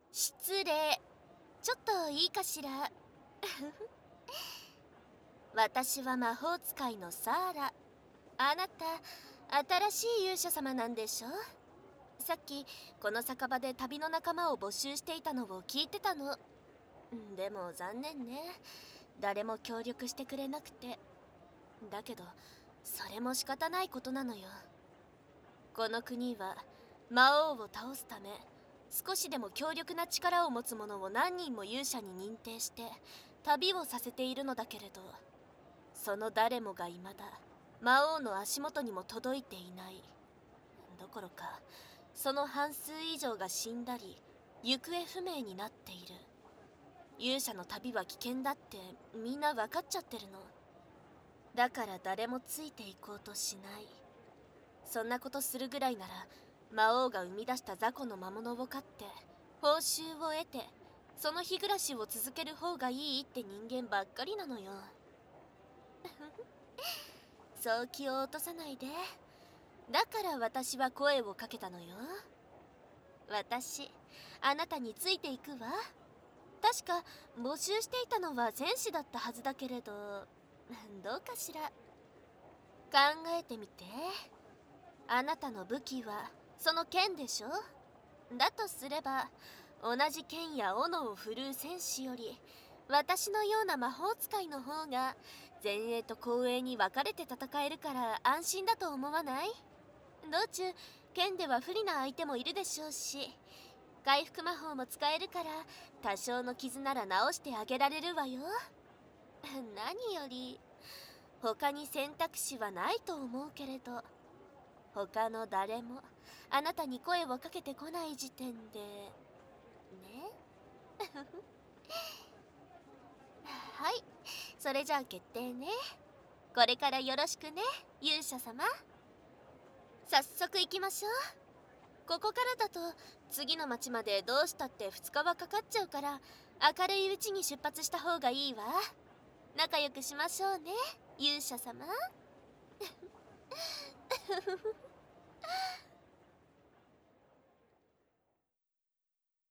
失礼。ちょっといいかしら。私は魔法使いのサーラ。あなた、新しい勇者様なんでしょ？さっき、この酒場で旅の仲間を募集していたのを聞いてたの。でも残念ね。誰も協力してくれなくて。だけど、それも仕方ないことなのよ。この国は、魔王を倒すため、少しでも強力な力を持つ者を何人も勇者に認定して旅をさせているのだけれど、その誰もが未だ魔王の足元にも届いていない。どころかその半数以上が死んだり行方不明になっている。勇者の旅は危険だってみんな分かっちゃってるの。だから誰もついていこうとしない。そんなことするぐらいなら魔王が生み出した雑魚の魔物を飼って報酬を得てその日暮らしを続ける方がいいって人間ばっかりなのよ。そう気を落とさないで。だから私は声をかけたのよ。私、あなたについていくわ。確か募集していたのは戦士だったはずだけれど、どうかしら。考えてみて。あなたの武器はその剣でしょ？だとすれば同じ剣や斧を振るう戦士より私のような魔法使いの方が前衛と後衛に分かれて戦えるから安心だと思わない？道中剣では不利な相手もいるでしょうし、回復魔法も使えるから多少の傷なら治してあげられるわよ。何より他に選択肢はないと思うけれど、他の誰もあなたに声をかけてこない時点でね。はい、それじゃあ決定ね。これからよろしくね、勇者様。早速行きましょう。ここからだと次の町までどうしたって2日はかかっちゃうから、明るいうちに出発した方がいいわ。仲良くしましょうね、勇者様。